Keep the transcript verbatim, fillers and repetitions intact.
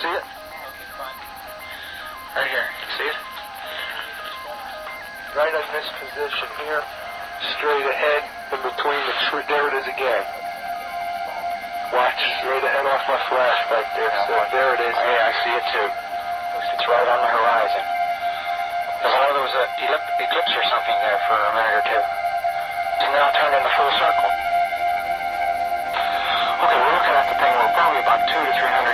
see it? Right here. See it? Right in this position here, straight ahead, in between the tree. There it is again. Watch, straight ahead off my flash right there. So there it is. Hey, I see it too. It's right on the horizon. Because I know there was an eclipse or something there for a minute or two. It's now turned into full circle.